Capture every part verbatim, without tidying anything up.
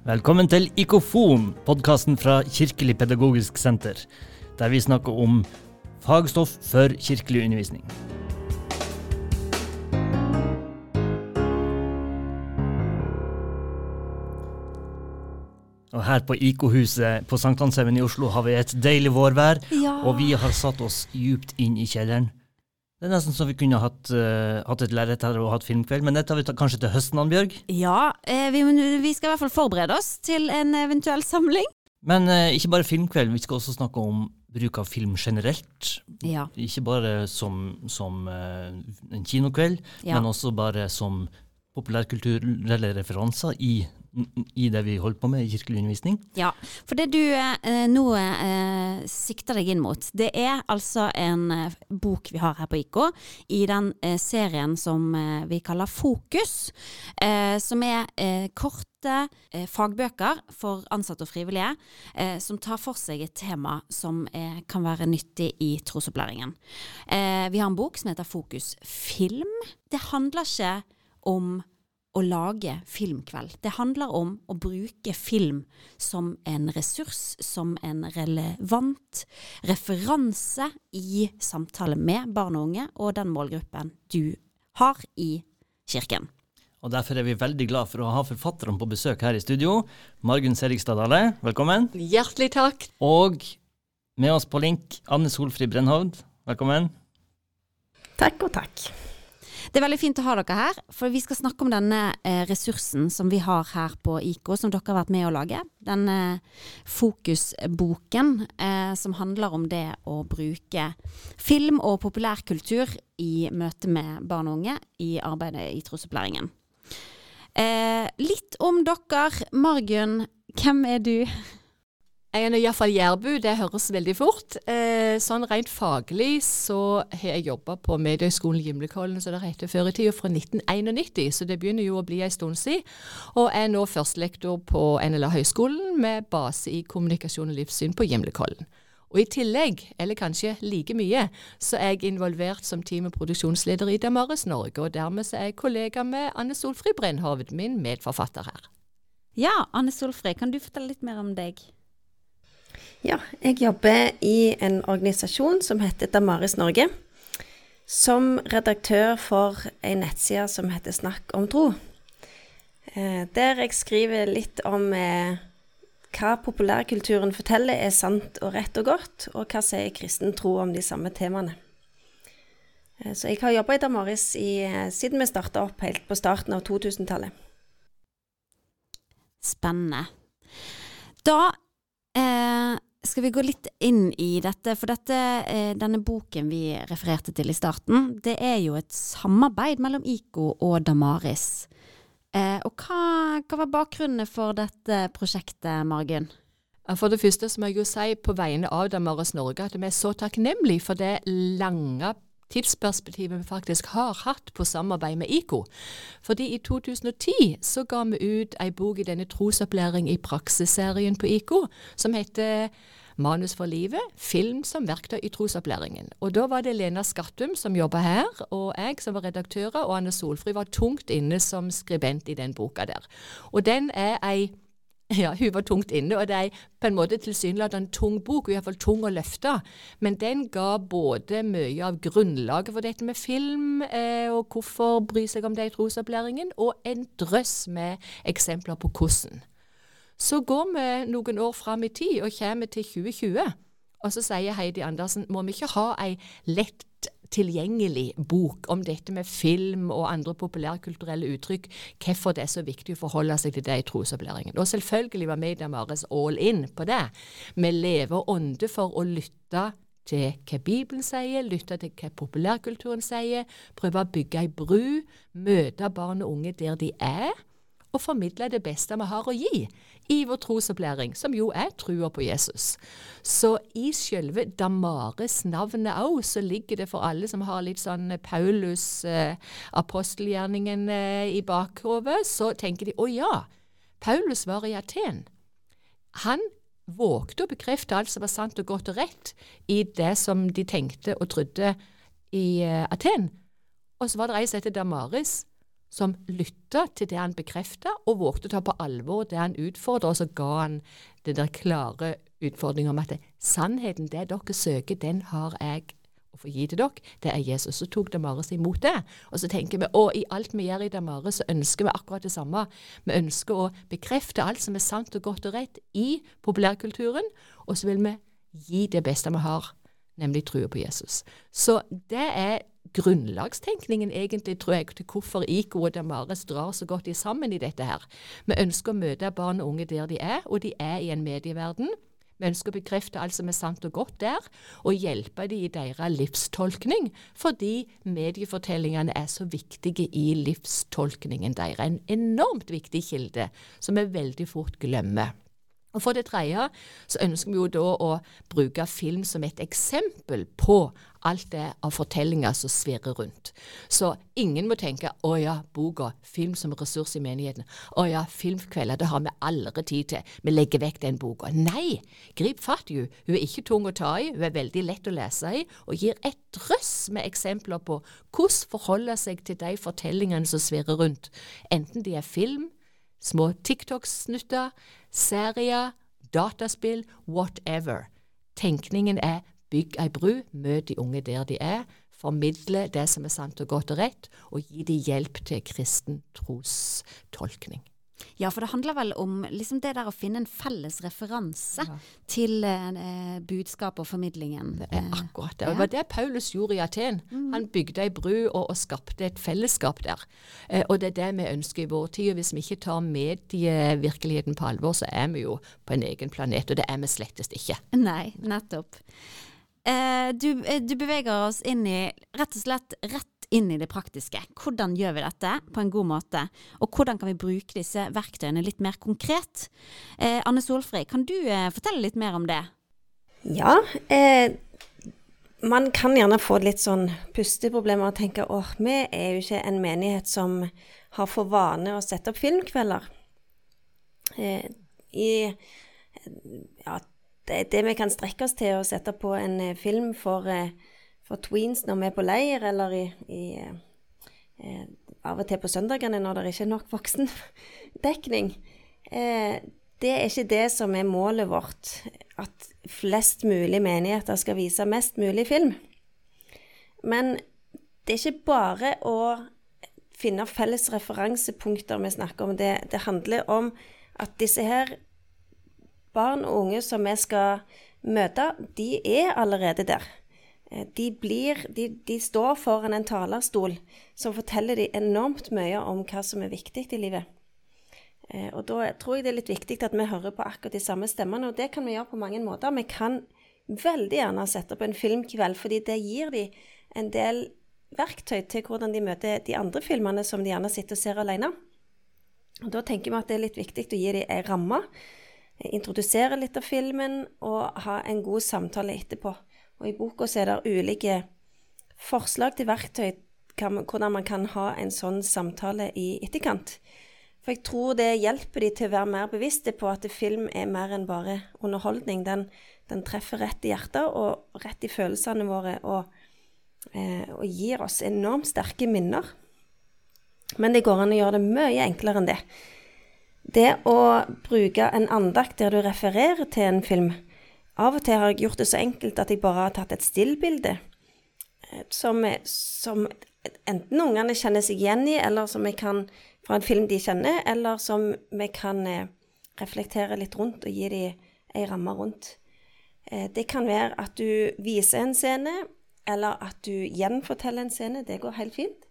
Velkommen til IKOFON, podcasten fra Kirkelig Pedagogisk Senter, der vi snakker om fagstoff for kirkelig undervisning. Og her på IKO-huset på Sankthanshaugen i Oslo har vi et deilig vårvær, ja. Og vi har satt oss djupt inn i kjelleren. Det er nesten så vi kunne hatt, uh, hatt et lerret her og hatt filmkveld, men dette har vi ta, kanskje til høsten, Annbjørg? Ja, eh, vi, vi skal i hvert fall forberede oss til en eventuell samling. Men uh, ikke bare filmkveld, vi skal også snakke om bruk av film generelt. Ja. Ikke bare som, som uh, en kinokveld, ja. Men også bare som populærkulturelle referanser i i det vi holder på med i kirkelig undervisning. Ja, for det du eh, nå eh, sikter deg inn mot, det er altså en eh, bok vi har her på I K i den eh, serien som eh, vi kaller Fokus, eh, som er eh, korte eh, fagbøker for ansatte og frivillige, eh, som tar for seg et tema som eh, kan være nyttig i trosopplæringen. Eh, vi har en bok som heter Fokus Film. Det handler ikke om å lage filmkveld. Det handler om å bruke film som en ressurs, som en relevant referanse i samtale med barn og unge og den målgruppen du har i kirken. Og derfor er vi veldig glad for å ha forfatteren på besøk her i studio. Margunn Serigstad Dale, velkommen. Hjertelig takk. Og med oss på link, Anne Solfrid Brennhovd, velkommen. Takk og takk. Det er veldig fint å ha dere her, for vi skal snakke om denne eh, ressursen som vi har her på I K, som dere har vært med å lage. Denne fokusboken eh, som handler om det å bruke film og populærkultur i møte med barn og unge i arbeidet i trosopplæringen. Eh, litt om dere, Margunn, hvem er du? Jeg er i hvert fall jærbu, det høres veldig fort. Eh, sånn rent faglig så har jeg jobbet på Mediehøgskolen i Gimlekollen, så det heter før i tiden, fra nitten nittien, så det begynner jo å bli en stund siden. Og er nå førstelektor på N L A-høgskolen med base i kommunikasjon og livssyn på Gimlekollen. Og i tillegg, eller kanskje like mye, så er jeg involvert som team- og produksjonsleder i Damaris Norge, og dermed så er jeg kollega med Anne Solfrid Brennhovd, min medforfatter her. Ja, Anne Solfrid, kan du fortelle litt mer om deg? Ja, jeg jobber i en organisasjon som heter Damaris Norge, som redaktør for en nettside som heter Snakk om tro. Eh, der jeg skriver litt om eh, hva populærkulturen forteller er sant og rett og godt, og hva sier kristen tro om de samme temaene. Eh, så jeg har jobbet i Damaris i, eh, siden vi startet opp helt på starten av to-tusentallet. Spennende. Da eh, skal vi gå litt inn i dette, for dette, eh, denne boken vi refererte til i starten, det er jo et samarbeid mellom I K og Damaris. Eh, og hva, hva var bakgrunnen for dette prosjektet, Margunn? For det første så må jeg jo si på vegne av Damaris Norge at vi er så takknemlige for det lange tidsperspektivet vi faktisk har hatt på samarbeid med I K. Fordi i to tusen og ti så ga vi ut en bok i denne trosopplæring i praksisserien på I K, som heter Manus for livet, film som verktøy i trosopplæringen. Og da var det Lena Skattum som jobbet her, og jeg som var redaktører, og Anne Solfrid var tungt inne som skribent i den boka der. Og den er ei Ja, hun var tungt inne, og det er på en måte tilsynelatende en tung bok, og i hvert fall tung å løfte. Men den ga både mye av grunnlaget for dette med film, eh, og hvorfor bry seg om det i trosopplæringen, og en drøss med eksempler på hvordan. Så går vi noen år frem i tid, og kommer til tjue tjue, og så sier Heidi Andersen, må vi ikke ha en lett tilgjengelig bok om dette med film og andre populærkulturelle uttrykk, hvorfor det er så viktig å forholde seg til det i trosopplæringen. Og selvfølgelig var vi i Damaris all in på det. Vi lever ånde for å lytte til hva Bibelen sier, lytte til hva populærkulturen sier, prøve å bygge en bru, møte barn og unge der de er, og formidle det beste vi har å gi i vår trosopplæring, som jo er trua på Jesus. Så i selve Damaris navnet også, så ligger det for alle som har litt sånn Paulus, eh, apostelgjerningen eh, i bakhovet, så tenker de, å ja, Paulus var i Aten. Han vågte å bekrefte alt som var sant og godt og rett i det som de tenkte og trodde i eh, Aten. Og så var det ei som heter Damaris, som lyttet til det han bekreftet, og vågte å ta på alvor det han utfordret, og så ga han det der klare utfordringen om at sannheten, det dere søker, den har jeg å få gi til dere, det er Jesus. Så tok Damaris imot det. Og så tenker vi, og i alt vi gjør i Damaris, så ønsker vi akkurat det samme. Vi ønsker å bekrefte alt som er sant og godt og rett i populærkulturen, og så vil vi gi det beste vi har, nemlig trua på Jesus. Så det er grunnlagstenkningen egentlig, tror jeg, til hvorfor IKO og Damaris drar så godt i sammen i dette her. Vi ønsker å møte barn og unge der de er, og de er i en medieverden. Vi ønsker å bekrefte alt som er sant og godt der, og hjelpe dem i deres livstolkning, fordi mediefortellingene er så viktige i livstolkningen deres. En enormt viktig kilde, som vi veldig fort glemmer. Og for det tredje så ønsker vi jo da å bruke film som et eksempel på alt det av fortellinger som svirrer rundt. Så ingen må tenke, å ja, boka, film som ressurs i menigheten. Å ja, filmkvelder, det har vi aldri tid til. Vi legger vekk den boka. Nei, grip fatt i henne. Hun er ikke tung å ta i, hun er veldig lett å lese i, og gir et drøss med eksempler på hvordan forholde seg til de fortellingene som svirrer rundt. Enten de er film, små TikTok-snutter, serier, dataspill, whatever. Tenkningen er bygg ei bru, møt de unge der de er, formidle det som er sant og godt og rett, og gi de hjelp til kristen trostolkning. Ja, for det handler vel om liksom det der å finne en felles referanse ja. til eh, budskap og formidlingen. Det er akkurat det. Og det var det Paulus gjorde i Aten. Mm. Han bygde ei bru og, og skapte et fellesskap der. Eh, og det er det vi ønsker i vår tid. Og hvis vi ikke tar medievirkeligheten på alvor, så er vi jo på en egen planet, og det er vi slettest ikke. Nei, nettopp. Eh, du, du beveger oss inn i, rett og slett rett inn i det praktiske. Hvordan gjør vi dette på en god måte? Og hvordan kan vi bruke disse verktøyene litt mer konkret? Eh, Anne Solfrid, kan du eh, fortelle litt mer om det? Ja, eh, man kan gjerne få litt sånn pusteproblemer og tenke, åh, vi er jo ikke en menighet som har for vane å sette opp filmkvelder. Eh, i, ja, det, det vi kan strekke oss til å sette på en eh, film for eh, for tweens når vi er på leir, eller i, i, eh, av og til på søndagene når det ikke er nok voksendekning. Eh, det er ikke det som er målet vårt, at flest mulig menigheter skal vise mest mulig film. Men det er ikke bare å finne felles referansepunkter vi snakker om. Det, det handler om at disse her barn og unge som vi skal møte, de er allerede der. De, blir, de, de står foran en talerstol som forteller de enormt mye om hva som er viktig i livet. Eh, og da tror jeg det er litt viktig at vi hører på akkurat de samme stemmene, og det kan vi gjøre på mange måter. Vi kan veldig gjerne sette opp en filmkveld, fordi det gir de en del verktøy til hvordan de møter de andre filmene som de gjerne sitter og ser alene. Og da tenker vi at det er litt viktig å gi dem en ramme, introdusere litt av filmen og ha en god samtale etterpå. Og i boka så er det ulike forslag til verktøy hvordan man kan ha en sånn samtale i etterkant. For jeg tror det hjelper de til å være mer bevisste på at film er mer enn bare underholdning. Den, den treffer rett i hjertet og rett i følelsene våre og, eh, og gir oss enormt sterke minner. Men det går an å gjøre det mye enklere enn det. Det å bruke en andakt der du refererer til en film. Av og til har jeg gjort det så enkelt at jeg bare har tatt et stillbilde som, som enten ungene kjenner seg igjen i, eller som jeg kan fra en film de kjenner, eller som vi kan reflektere litt rundt og gi dem en ramme rundt. Det kan være at du viser en scene, eller at du gjenforteller en scene. Det går helt fint.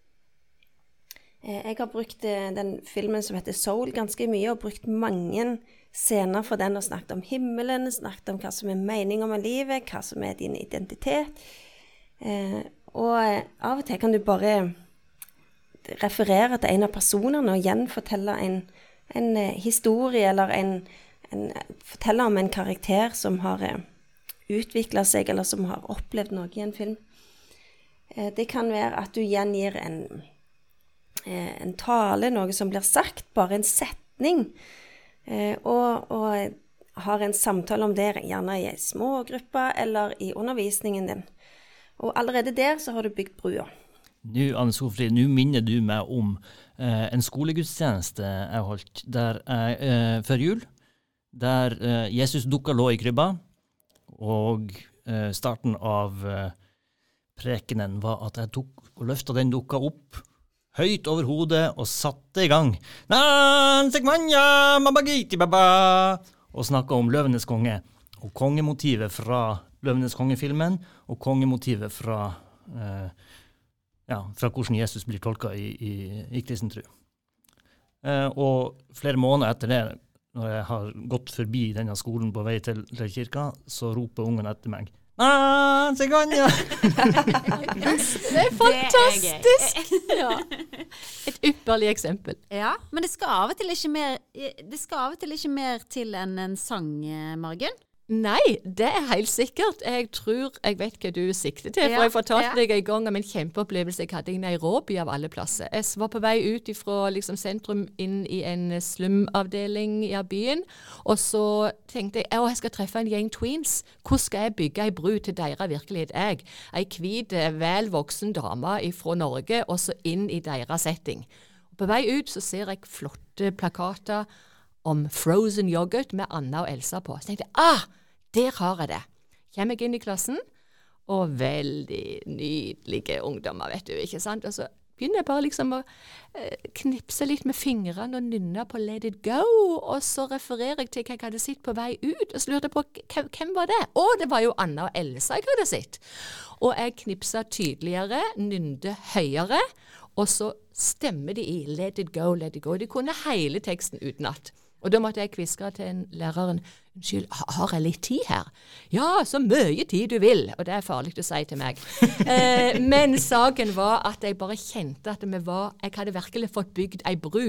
Jeg har brukt den filmen som heter Soul ganske mye, og brukt mange scener for den, og snakket om himmelen, snakket om hva som er meningen med livet, hva som er din identitet. Eh, og av og til kan du bare referere til en av personene og gjenfortelle en, en historie, eller en, en, fortelle om en karakter som har utviklet seg, eller som har opplevd noe i en film. Eh, det kan være at du gjengir en, en tale, noe som blir sagt, bare en setning, Eh, og, og har en samtale om det, gjerne i en små gruppe eller i undervisningen din. Og allerede der så har du bygd brua. Nå, Anne Sofie, nå minner du meg om eh, en skolegudstjeneste jeg holdt der jeg, eh, før jul, der eh, Jesus dukka lå i krybba, og eh, starten av eh, prekenen var at jeg tok og løfta den dukka opp høyt over hodet og satte i gang. Og snakka om Løvenes konge, og kongemotivet fra Løvenes konge-filmen, og kongemotivet fra, eh, ja, fra hvordan Jesus blir tolka i, i, i kristen tro. Eh, og flere måneder etter det, når jeg har gått forbi denne skolen på vei til, til kirka, så roper ungen etter meg. Ah, Siganja! Det er fantastisk! Ja. Et ypperlig eksempel. Ja, men det skal av og til ikke mer, det skal av og til ikke mer til enn en sang, Margen. Nei, det er helt sikkert. Jeg tror, jeg vet hva du sikter til, for Ja, jeg fortalte ja. deg en gang om en kjempeopplevelse jeg hadde i Nairobi av alle plasser. Jeg var på vei ut fra liksom, sentrum inn i en slumavdeling i byen, og så tenkte jeg, å, jeg skal treffe en gjeng tweens. Hvordan skal jeg bygge en bru til deres virkelighet? Jeg, en hvit, vel voksen dame fra Norge, og så inn i deres setting. Og på vei ut så ser jeg flotte plakater om frozen yoghurt med Anna og Elsa på. Så tenkte jeg, ah, der har jeg det. Kommer jeg inn i klassen, og veldig nydelige ungdommer, vet du, ikke sant? Og så begynner jeg bare liksom å eh, knipse litt med fingrene og nynne på Let It Go, og så refererer jeg til hva jeg hadde sett på vei ut, og så lurte jeg på, hvem, hvem var det? Å, det var jo Anna og Elsa jeg hadde sett. Og jeg knipsa tydeligere, nynde høyere, og så stemmer de i Let It Go, Let It Go. De kunne hele teksten utenat. Og da måtte jeg kviske til en læreren, unnskyld, har jeg litt tid her? Ja, så mye tid du vil, og det er farlig å si til meg. eh, men saken var at jeg bare kjente at vi var, jeg hadde virkelig fått bygd ei bru,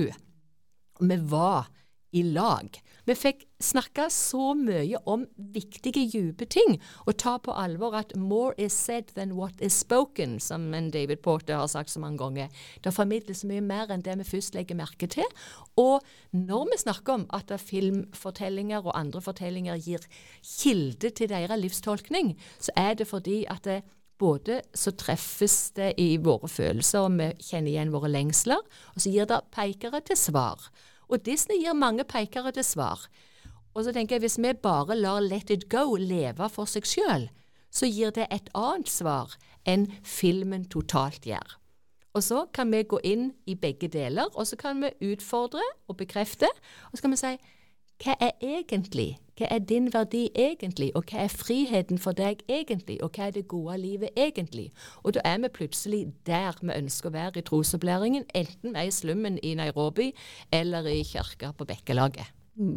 og vi var i lag. Vi fikk snakke så mye om viktige, dype ting, og ta på alvor at more is said than what is spoken, som en David Porter har sagt så mange ganger. Det formidles mye mer enn det vi først legger merke til, og når vi snakker om at filmfortellinger og andre fortellinger gir kilde til deres livstolkning, så er det fordi at det både så treffes det i våre følelser, og vi kjenner igjen våre lengsler, og så gir det pekere til svar. Og Disney gir mange pekere til svar. Og så tenker jeg, hvis vi bare lar Let It Go leve for seg selv, så gir det et annet svar enn filmen totalt gjør. Og så kan vi gå inn i begge deler, og så kan vi utfordre og bekrefte, og så kan vi si, hva er egentlig? Hva er din verdi egentlig? Og hva er friheten for deg egentlig? Og hva er det gode livet egentlig? Og da er vi plutselig der vi ønsker å være i trosopplæringen, enten vi er i slummen i Nairobi, eller i kirka på Bekkelaget. Mm.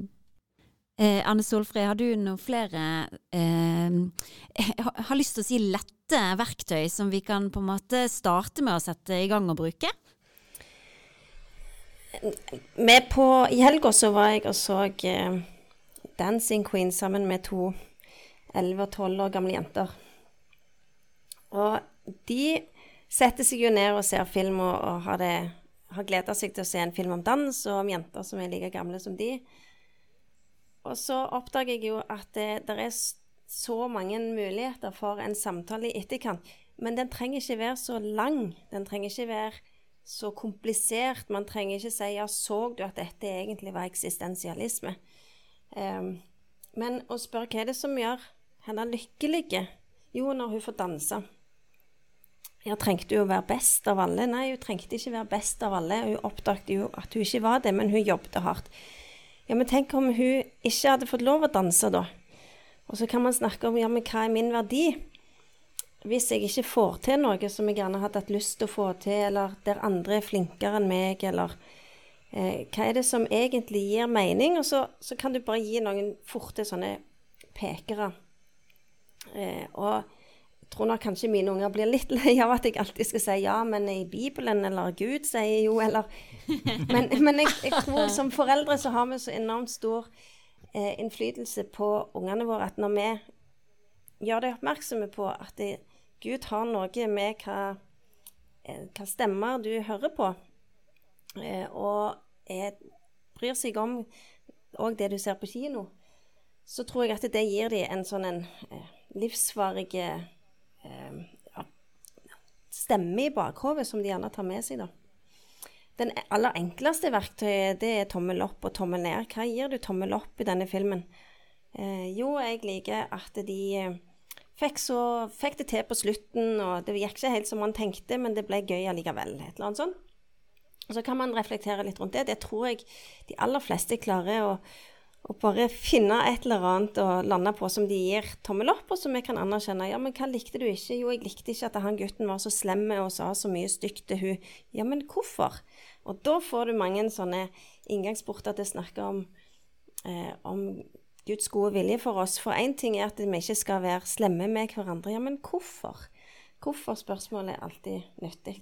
Eh, Anne Solfrid, har du noen flere eh, har, har lyst til å si lette verktøy som vi kan på en måte starte med å sette i gang og bruke? Med på, I helga så var jeg og så eh, Dancing Queen sammen med to elleve og tolv år gamle jenter. Og de setter seg jo ned og ser film og, og har, det, har gledet seg til å se en film om dans og om jenter som er like gamle som de. Og så oppdager jeg jo at det, det er så mange muligheter for en samtale i etterkant. Men den trenger ikke være så lang. Den trenger ikke være så komplisert. Man trenger ikke si, ja, så du at dette egentlig var eksistensialisme? Um, men å spørre, hva er det som gjør henne lykkelig? Jo, når hun får danse. Jeg trengte jo å være best av alle. Nei, hun trengte ikke være best av alle. Hun oppdaget jo at hun ikke var det, men hun jobbet hardt. Ja, men tenk om hun ikke hadde fått lov å danse da. Og så kan man snakke om, ja, men hva er min verdi? Hvis jeg ikke får til noe som jeg gjerne hadde hatt lyst til å få til, eller der andre er flinkere enn meg, eller eh, hva er det som egentlig gir mening? Og så, så kan du bare gi noen forte sånne pekere. Eh, og jeg tror nok kanskje mine unger blir litt lei av at jeg alltid skal si ja, men i Bibelen, eller Gud sier jo, eller... Men, men jeg, jeg tror som foreldre så har vi så enormt stor eh, innflytelse på ungene våre, at når vi gjør det oppmerksomme på at det, Gud har noe med hva, hva stemmer du hører på, eh, og er, bryr seg om også det du ser på kino, så tror jeg at det gir dem en sånn en, eh, livsvarig eh, stemme i bakhovet som de gjerne tar med seg da. Den aller enkleste verktøyet, det er tommel opp og tommel ned. Hva gir du tommel opp i denne filmen? Eh, jo, jeg liker at de eh, fikk, så, fikk det til på slutten, og det gikk ikke helt som man tenkte, men det ble gøy allikevel, et eller annet sånt. Og så kan man reflektere litt rundt det. Det tror jeg de aller fleste klarer å, å bare finne et eller annet og lande på som de gir tommel opp, og som jeg kan anerkjenne. Ja, men hva likte du ikke? Jo, jeg likte ikke at han gutten var så slemme og sa så mye stygt til hun. Ja, men hvorfor? Og da får du mange sånne inngangsporter til å snakke om, eh, om Guds gode vilje for oss. For en ting er at vi ikke skal være slemme med hverandre. Ja, men hvorfor? Hvorfor spørsmålet er alltid nyttig.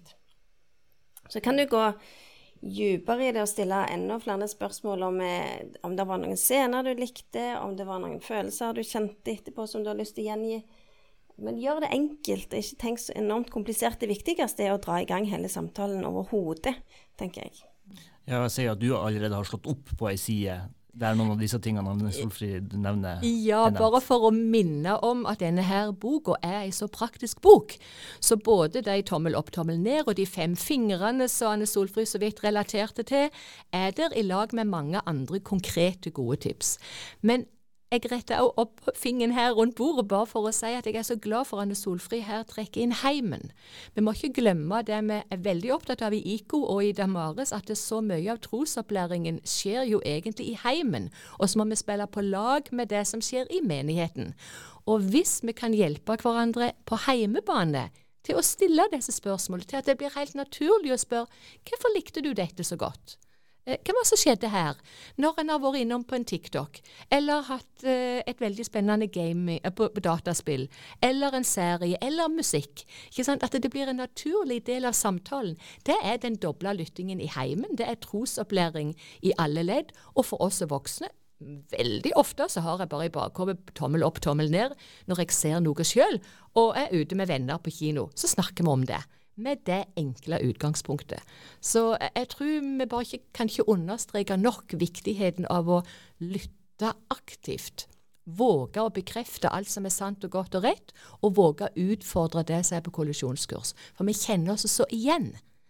Så kan du gå dypere i det og stille enda flere spørsmål om, eh, om det var noen scener du likte, om det var noen følelser du kjente etterpå som du har lyst til å gjengi. Men gjør det enkelt, og ikke tenk så enormt komplisert. Det viktigste er å dra i gang hele samtalen over hodet, tenker jeg. Ja, jeg sier at du allerede har slått opp på en side. Det er noen av disse tingene Anne Solfrid nevner. Ja, bare for å minne om at denne her boka er en så praktisk bok. Så både de tommel opp, tommel ned og de fem fingrene som Anne Solfrid så vidt relaterte til, er der i lag med mange andre konkrete gode tips. Men jeg retter også opp fingeren her rundt bordet bare for å si at jeg er så glad for Anne Solfrid her trekker inn heimen. Vi må ikke glemme det vi er veldig opptatt av i I K O og i Damaris, at det så mye av trosopplæringen skjer jo egentlig i heimen, og så må vi spille på lag med det som skjer i menigheten. Og hvis vi kan hjelpe hverandre på heimebane til å stille disse spørsmålene, til at det blir helt naturlig å spørre, hvorfor likte du dette så godt? Hva var det som skjedde her, når en har vært innom på en TikTok, eller hatt eh, et veldig spennende game på, på dataspill, eller en serie, eller musikk? Ikke sant? At det blir en naturlig del av samtalen. Det er den dobla lyttingen i heimen, det er trosopplæring i alle ledd, og for oss voksne, veldig ofte så har jeg bare i bakhodet tommel opp, tommel ned, når jeg ser noe selv, og er ute med venner på kino, så snakker vi om det. Med det enkle utgangspunktet. Så jeg tror vi bare ikke, kan ikke understreke nok viktigheten av å lytte aktivt. Våge å bekrefte alt som er sant og godt og rett, og våge å utfordre det som er på kollisjonskurs. For vi kjenner oss så igjen.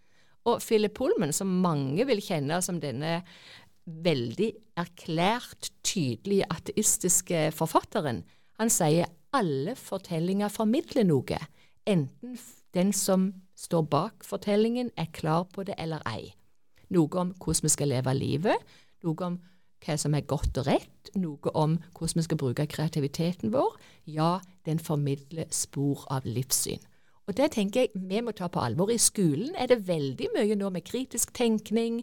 Og Philip Pullman, som mange vil kjenne som denne veldig erklært, tydelige ateistiske forfatteren, han sier alle fortellinger formidler noe, enten den som står bak fortellingen er klar på det eller ei. Noe om hvordan vi skal leve livet, noe om hva som er godt og rett, noe om hvordan vi skal bruke kreativiteten vår. Ja, den formidler spor av livssyn. Og det tenker jeg vi må ta på alvor. I skolen er det veldig mye nå med kritisk tenkning,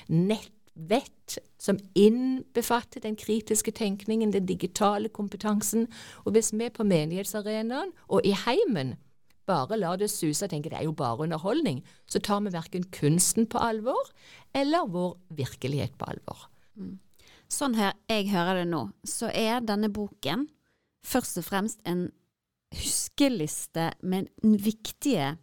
nettvett som innbefatter den kritiske tenkningen, den digitale kompetansen. Og hvis vi på menighetsarenaen og i heimen bare lar det suse og tenker det er jo bare underholdning, så tar vi hverken kunsten på alvor eller vår virkelighet på alvor. Mm. Sånn her jeg hører det nå, så er denne boken først og fremst en huskeliste med viktige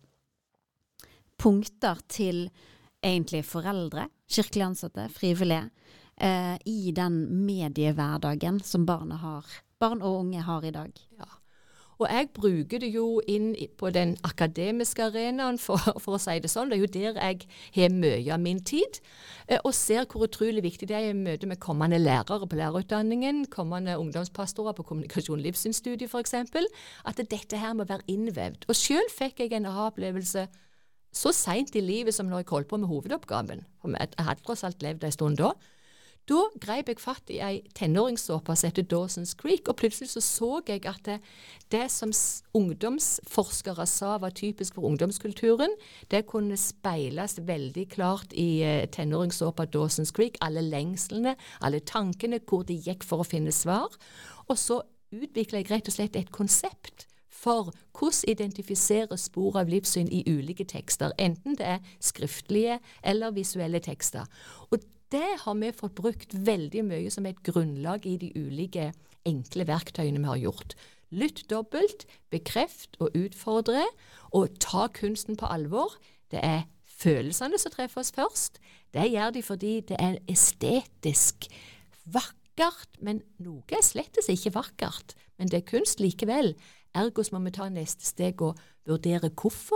punkter til egentlig foreldre, kirkelig ansatte, frivillige, eh, i den mediehverdagen som barna har, barn og unge har i dag. Ja. Og jeg bruker det jo inn på den akademiske arenaen, for, for å si det sånn. Det er jo der jeg har mye av min tid, og ser hvor utrolig viktig det er i møte med kommende lærere på lærerutdanningen, kommende ungdomspastorer på kommunikasjon- og livssynsstudiet for eksempel, at dette her må være innvevd. Og selv fikk jeg en aha-opplevelse så sent i livet som når jeg holdt på med hovedoppgaven. Jeg hadde tross alt levd en stund da. Da greip jeg fatt i ei tenåringssåpe som heter Dawson's Creek, og plutselig så så jeg at det, det som ungdomsforskere sa var typisk for ungdomskulturen, det kunne speiles veldig klart i uh, tenåringssåpa Dawson's Creek, alle lengslene, alle tankene, hvor de gikk for å finne svar. Og så utviklet jeg rett og slett et konsept for hvordan identifisere spor av livssyn i ulike tekster, enten det er skriftlige eller visuelle tekster. Og det har vi fått brukt veldig mye som et grunnlag i de ulike enkle verktøyene vi har gjort. Lytt dobbelt, bekreft og utfordre, og ta kunsten på alvor. Det er følelsene som treffer oss først. Det gjør de fordi det er estetisk vakkert, men noe er slettes ikke vakkert. Men det er kunst likevel. Ergo må vi ta neste steg og vurdere hvorfor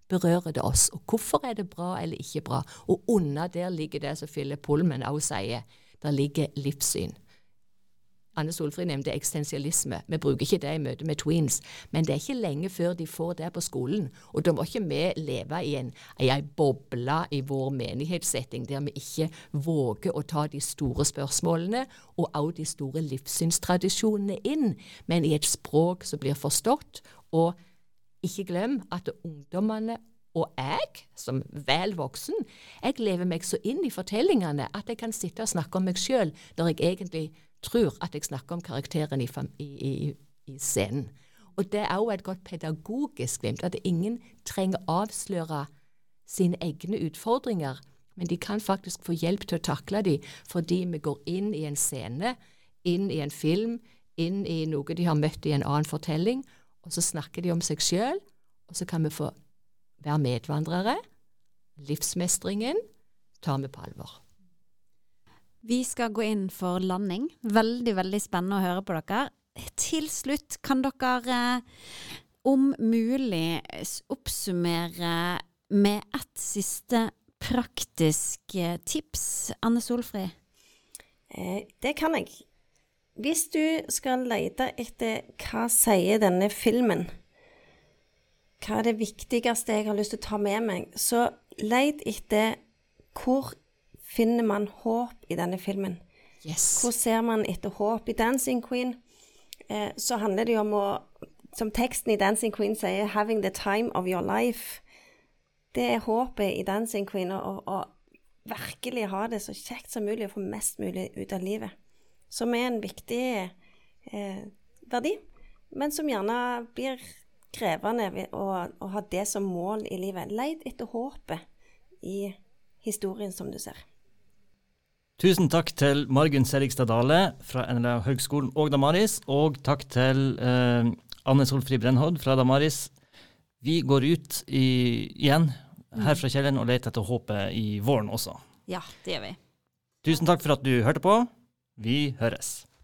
berører det oss, og hvorfor er det bra eller ikke bra? Og under der ligger det som Philip Pullman også sier, der ligger livssyn. Anne Solfrid nevnte eksistensialisme. Vi bruker ikke det i møte med tweens, men det er ikke lenge før de får det på skolen, og da må ikke vi leve i en, en boble i vår menighetssetting, der vi ikke våger å ta de store spørsmålene og også de store livssynstradisjonene inn, men i et språk som blir forstått, og ikke glem at ungdommene og jeg, som vel voksen, jeg lever meg så inn i fortellingene at jeg kan sitte og snakke om meg selv, der jeg egentlig tror at jeg snakker om karakteren i, i, i, i scenen. Og det er også et godt pedagogisk glimt, at ingen trenger avsløre sine egne utfordringer, men de kan faktisk få hjelp til å takle dem, fordi vi går inn i en scene, inn i en film, inn i noe de har møtt i en annen fortelling, og så snakker de om seg selv, og så kan vi få være medvandrere, livsmestringen, tar vi på alvor. Vi skal gå inn for landing. Veldig, veldig spennende å høre på dere. Til slutt kan dere om mulig oppsummere med et siste praktisk tips. Anne Solfrid? Eh, det kan jeg. Hvis du skal lete etter hva sier denne filmen, hva er det viktigste jeg har lyst til å ta med meg, så let etter hvor finner man håp i denne filmen. Yes. Hvor ser man etter håp i Dancing Queen? Eh, så handler det jo om å, som teksten i Dancing Queen sier, having the time of your life. Det er håpet i Dancing Queen, å, å virkelig ha det så kjekt som mulig, og få mest mulig ut av livet. Som er en viktig eh, verdi, men som gjerne blir krevende ved å, å ha det som mål i livet. Leit etter håpet i historien som du ser. Tusen takk til Margunn Serigstad Dale fra N L A Høgskolen og Damaris, og takk til eh, Anne Solfrid Brennhovd fra Damaris. Vi går ut i, igjen her fra kjelleren og leter etter håpet i våren også. Ja, det gjør vi. Tusen takk for at du hørte på. Vi høres.